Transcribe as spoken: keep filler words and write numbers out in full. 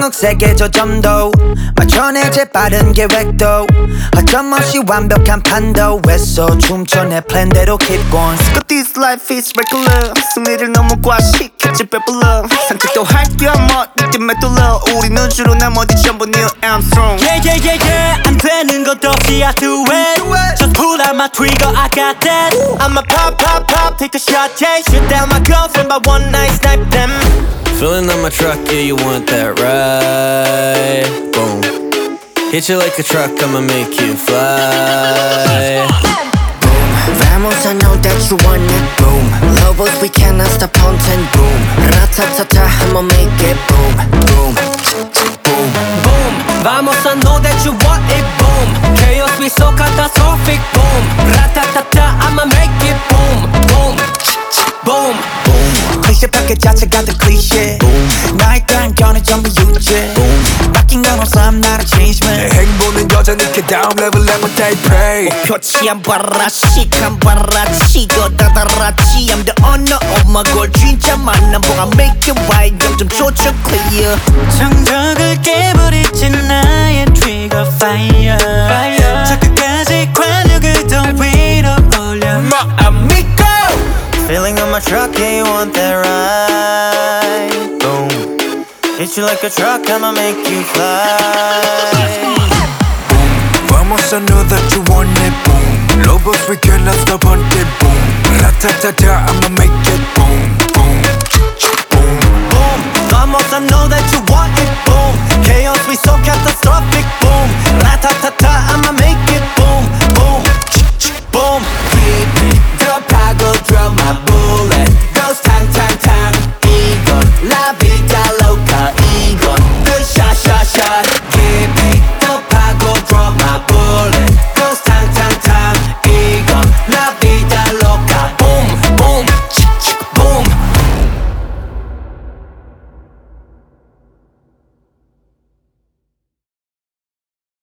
묵묵세게 조점도 맞춰내 재빠른 계획도 어점없이 완벽한 판도 애써 춤춰 내 플랜대로 keep going. But this life is regular. 승리를 너무 과식했지 배불러. 산책도 할게 뭐 이쯤에 뚫러. 우리는 주로 나머지 전부 Neil Armstrong. Yeah yeah yeah yeah 안 되는 것 없이 I do it. Just pull out my trigger I got that. I'ma pop pop pop take a shot yeah. Shoot down my girlfriend by one night snipe them. Filling up my truck, yeah, you want that ride. Boom. Hit you like a truck, I'ma make you fly. Boom. Vamos, I know that you want it. Boom. Lobos, we cannot stop haunting. Boom. Ratatata, I'ma make it. Boom. Boom. Boom. Boom. Vamos, I know that you want it. Boom. Chaos be so catastrophic. Boom. Ratatata, I'ma make it. Boom. Boom. Boom. 클리셰 패킷 자체가 더 클리셰 나의 단견은 전부 유죄 바뀐 건 없어 I'm not a change man 내 행보는 여전히 그 다음 레벨에만 they pray 표치 안 봐라 시간 봐라 치고 다다라치 I'm the owner of my goal 진짜 만남 보가 make it right 영점 조절 clear 정적을 깨버리지 나의 trigger fire, fire. 저 끝까지 관역을 더 위로 올려 My amigo Feeling on my truck, yeah, you want that ride. Boom. Hit you like a truck, I'ma make you fly. Boom. Vamos, I know that you want it. Boom. Lobos, we cannot stop hunting. Boom. Ratatata, I'ma make it. Boom. Boom. Boom. Boom. Vamos, I know that you want it. Boom. Chaos, we so catastrophic. Boom. Ratatata, I'ma